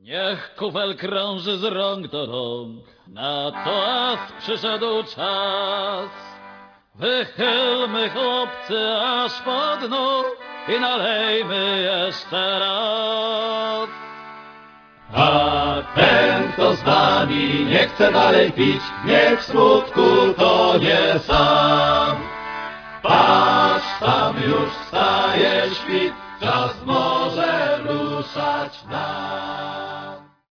Niech kufel krąży z rąk do rąk, na toast przyszedł czas. Wychylmy, chłopcy, aż po dno i nalejmy jeszcze raz. A ten, kto z nami nie chce dalej pić, niech w smutku to nie sam. Patrz, tam już wstaje świt, czas może ruszać nam.